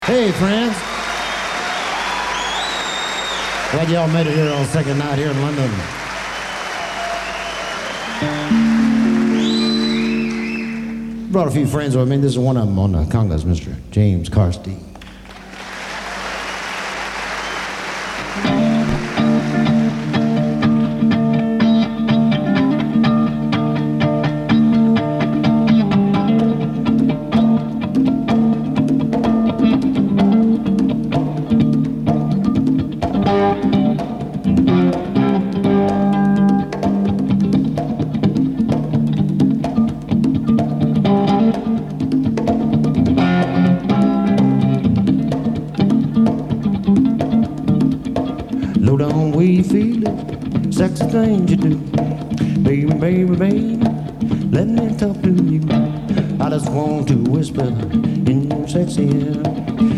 Hey, friends. Glad y'all made it here on second night here in London. Brought a few friends with me. This is one of them on the congas, Mr. James Carstein. Low down where you feel it, sexy things you do. Baby, baby, baby, let me talk to you. I just want to whisper in your sexy ear.